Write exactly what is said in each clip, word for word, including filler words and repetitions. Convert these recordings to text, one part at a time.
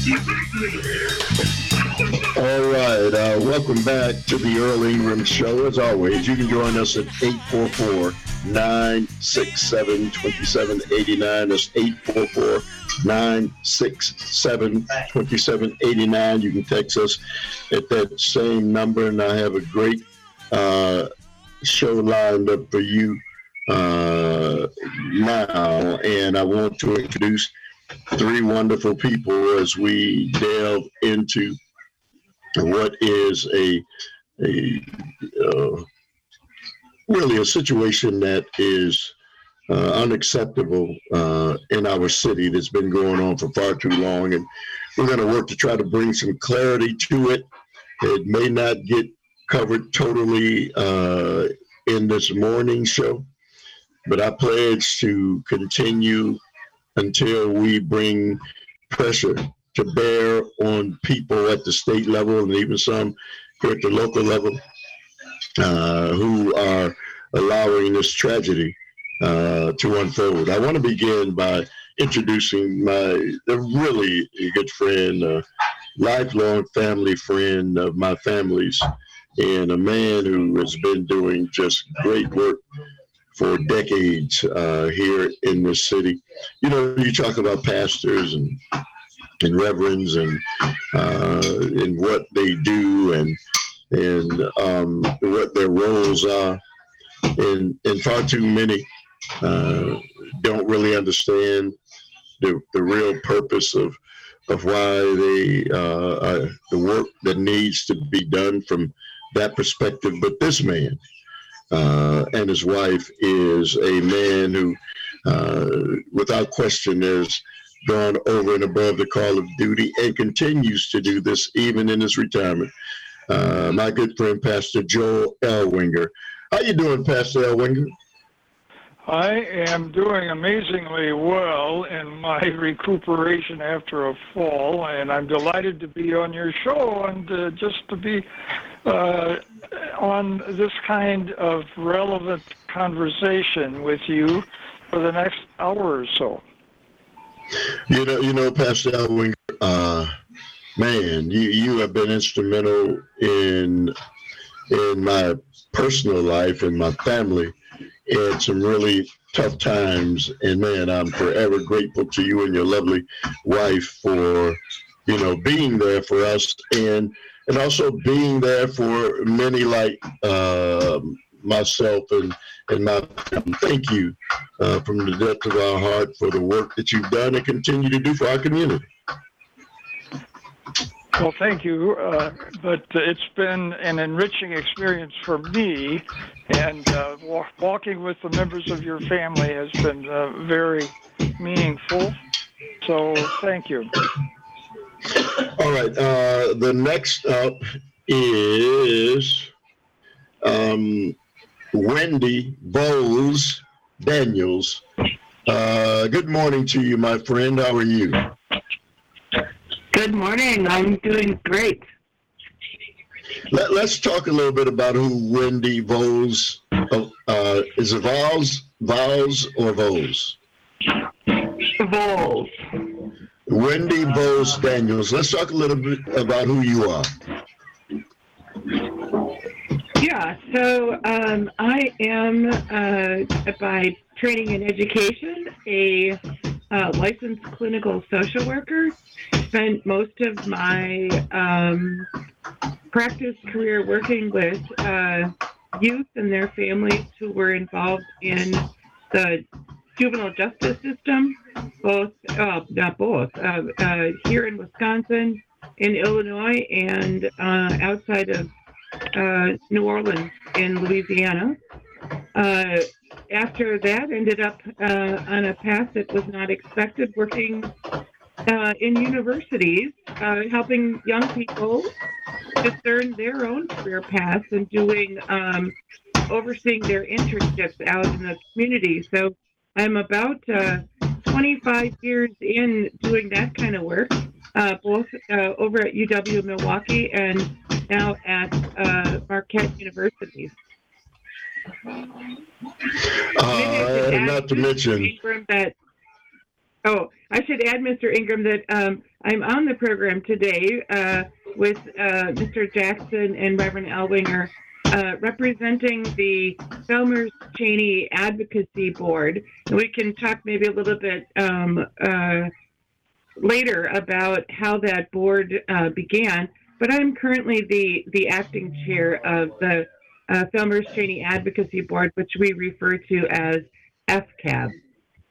All right, uh, welcome back to the Earl Ingram Show. As always, you can join us at eight four four, nine six seven, two seven eight nine. That's eight four four, nine six seven, two seven eight nine. You can text us at that same number, and I have a great uh, show lined up for you uh, now, and I want to introduce three wonderful people as we delve into what is a a uh, really a situation that is uh, unacceptable uh, in our city that's been going on for far too long, and we're going to work to try to bring some clarity to it. It may not get covered totally uh, in this morning show, but I pledge to continue until we bring pressure to bear on people at the state level and even some here at the local level uh, who are allowing this tragedy uh, to unfold. I want to begin by introducing my a really good friend, a lifelong family friend of my family's, and a man who has been doing just great work for decades uh, here in this city. You know, you talk about pastors and and reverends and uh, and what they do and and um, what their roles are, and and far too many uh, don't really understand the the real purpose of of why they uh, are, the work that needs to be done from that perspective. But this man uh, and his wife is a man who, uh, without question, is gone over and above the call of duty and continues to do this even in his retirement. Uh, my good friend, Pastor Joel Ellwinger. How you doing, Pastor Ellwinger? I am doing amazingly well in my recuperation after a fall, and I'm delighted to be on your show and uh, just to be uh, on this kind of relevant conversation with you for the next hour or so. You know, you know, Pastor Ellwinger, uh, man, you, you have been instrumental in in my personal life and my family in some really tough times. And man, I'm forever grateful to you and your lovely wife for, you know, being there for us and and also being there for many like uh, myself and, and my family. Thank you uh, from the depth of our heart for the work that you've done and continue to do for our community. Well, thank you, uh, but it's been an enriching experience for me, and uh, walk, walking with the members of your family has been uh, very meaningful, so thank you. All right, uh, the next up is um, Wendy Bowles Daniels. Uh, good morning to you, my friend. How are you? Good morning. I'm doing great. Let, let's talk a little bit about who Wendy Bowles uh, uh, is. It Vols, Vols, or Voles? Voles. Wendy Bowles Daniels. Let's talk a little bit about who you are. Yeah. So um, I am uh, by training and education a uh, licensed clinical social worker. Spent most of my um, practice career working with uh, youth and their families who were involved in the juvenile justice system, both, uh, not both, uh, uh, here in Wisconsin, in Illinois, and uh, outside of uh, New Orleans in Louisiana. Uh, after that, ended up uh, on a path that was not expected, working Uh, in universities, uh, helping young people discern their own career paths and doing, um, overseeing their internships out in the community. So I'm about uh, twenty-five years in doing that kind of work, uh, both uh, over at U W Milwaukee and now at uh, Marquette University. Uh, not to mention... That, Oh, I should add, Mister Ingram, that um, I'm on the program today uh, with uh, Mister Jackson and Reverend Ellwinger, uh, representing the Felmers Chaney Advocacy Board. And we can talk maybe a little bit um, uh, later about how that board uh, began. But I'm currently the, the acting chair of the uh, Felmers Chaney Advocacy Board, which we refer to as F C A B.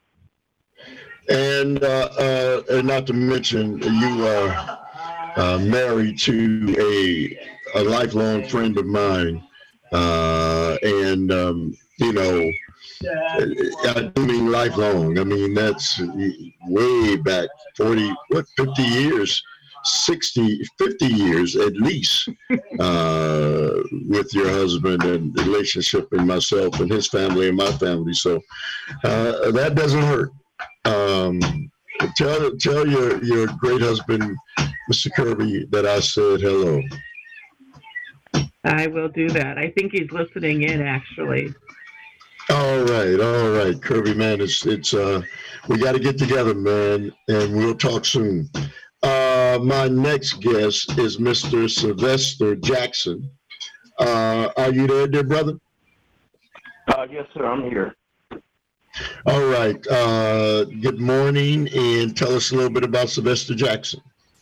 And, uh, uh, and not to mention, you are uh, married to a, a lifelong friend of mine. Uh, and, um, you know, I do mean lifelong. I mean, that's way back forty, what, fifty years, sixty, fifty years at least uh, with your husband and the relationship and myself and his family and my family. So uh, that doesn't hurt. Um, tell tell your, your great husband, Mister Kirby, that I said hello. I will do that. I think he's listening in, actually. All right, all right, Kirby, man. It's it's uh, we got to get together, man, and we'll talk soon. Uh, my next guest is Mister Sylvester Jackson. Uh, are you there, dear brother? Uh, yes, sir. I'm here. All right. Uh, good morning, and tell us a little bit about Sylvester Jackson.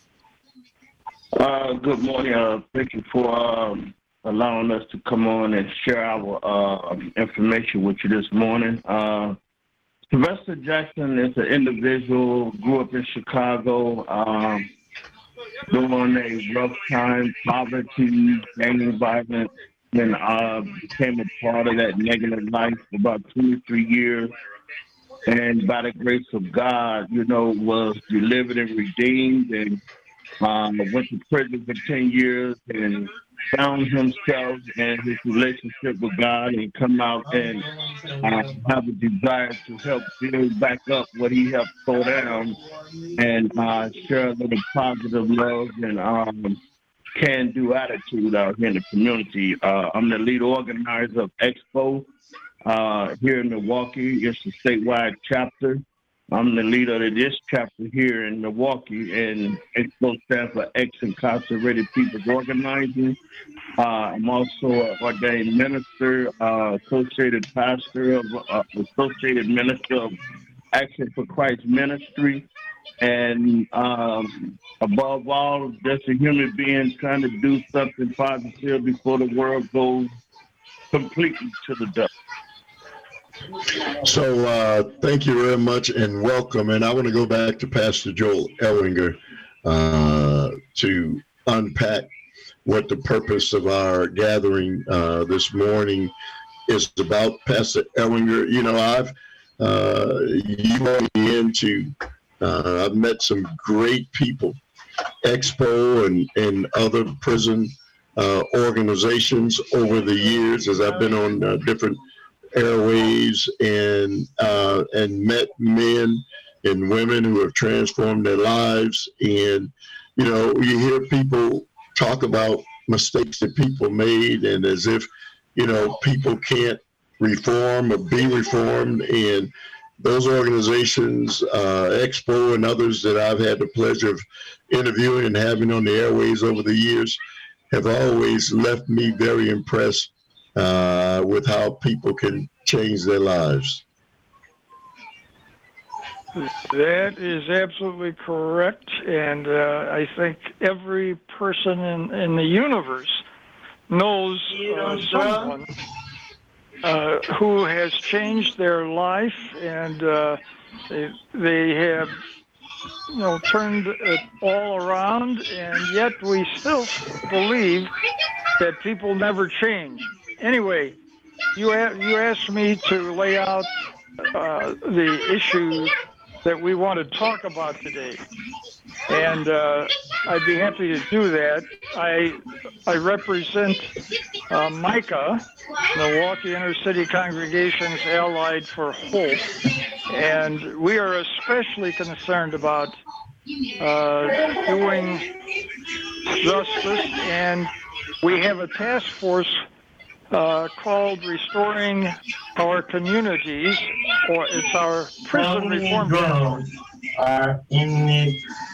Uh, good morning. Uh, thank you for um, allowing us to come on and share our uh, information with you this morning. Uh, Sylvester Jackson is an individual, grew up in Chicago, um, during a rough time, poverty, gang violence, and uh, became a part of that negative life for about twenty-three years. And by the grace of God, you know, was delivered and redeemed, and um, went to prison for ten years and found himself and his relationship with God, and come out and uh, have a desire to help build back up what he helped throw down, and uh, share a little positive love and um, can-do attitude out here in the community. Uh, I'm the lead organizer of Expo uh, here in Milwaukee. It's a statewide chapter. I'm the leader of this chapter here in Milwaukee, and Expo stands for Ex-Incarcerated People's Organizing. Uh, I'm also an ordained minister, uh, associated pastor, of uh, associated minister of Action for Christ Ministry. And um, above all, just a human being trying to do something positive before the world goes completely to the dust. So uh, thank you very much and welcome. And I want to go back to Pastor Joel Ellwinger uh, to unpack what the purpose of our gathering uh, this morning is about. Pastor Ellwinger, you know, I've uh, you brought me into Uh, I've met some great people, Expo and, and other prison uh, organizations over the years as I've been on uh, different airwaves and uh, and met men and women who have transformed their lives. And, you know, you hear people talk about mistakes that people made, and as if, you know, people can't reform or be reformed. And those organizations, uh, Expo and others that I've had the pleasure of interviewing and having on the airways over the years, have always left me very impressed uh, with how people can change their lives. That is absolutely correct, and uh, I think every person in, in the universe knows uh, someone Uh, who has changed their life, and uh, they, they have, you know, turned it all around, and yet we still believe that people never change. Anyway, you a- you asked me to lay out uh, the issue that we want to talk about today, and uh, I'd be happy to do that. I I represent uh, Micah, Milwaukee Inner City Congregations Allied for Hope, and we are especially concerned about uh, doing justice, and we have a task force uh, called Restoring Our Communities, or it's our prison reform task force. Are in it.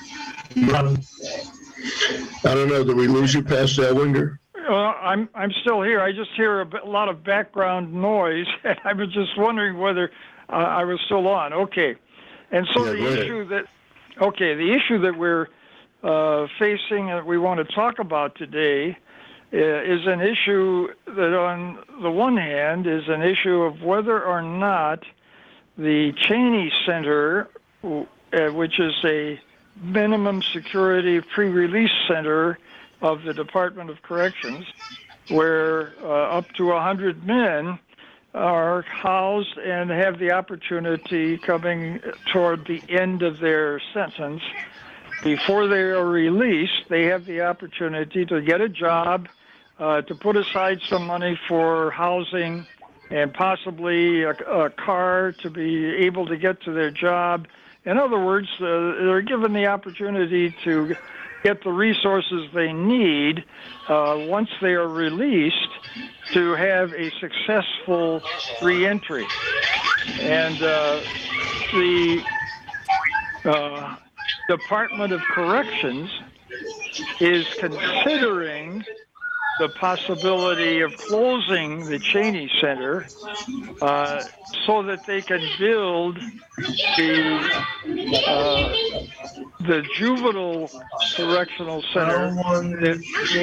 I don't know. Did we lose you, Pastor Elwinger? Well, I'm I'm still here. I just hear a, bit, a lot of background noise. I was just wondering whether uh, I was still on. Okay, and so Yeah, the go ahead. issue that okay, the issue that we're uh, facing that we want to talk about today uh, is an issue that, on the one hand, is an issue of whether or not the Cheney Center, uh, which is a minimum security pre-release center of the Department of Corrections, where uh, up to one hundred men are housed and have the opportunity, coming toward the end of their sentence, before they are released, they have the opportunity to get a job, uh, to put aside some money for housing, and possibly a, a car to be able to get to their job. In other words, uh, they're given the opportunity to get the resources they need uh, once they are released to have a successful reentry. And uh, the uh, Department of Corrections is considering the possibility of closing the Cheney Center uh, so that they can build the uh, the juvenile correctional center that,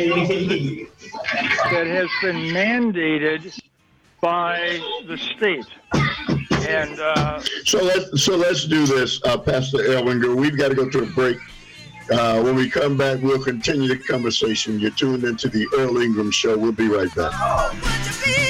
that has been mandated by the state. And uh, So let's so let's do this, uh, Pastor Elwinger. We've got to go to a break. Uh, when we come back, we'll continue the conversation. You're tuned into the Earl Ingram Show. We'll be right back.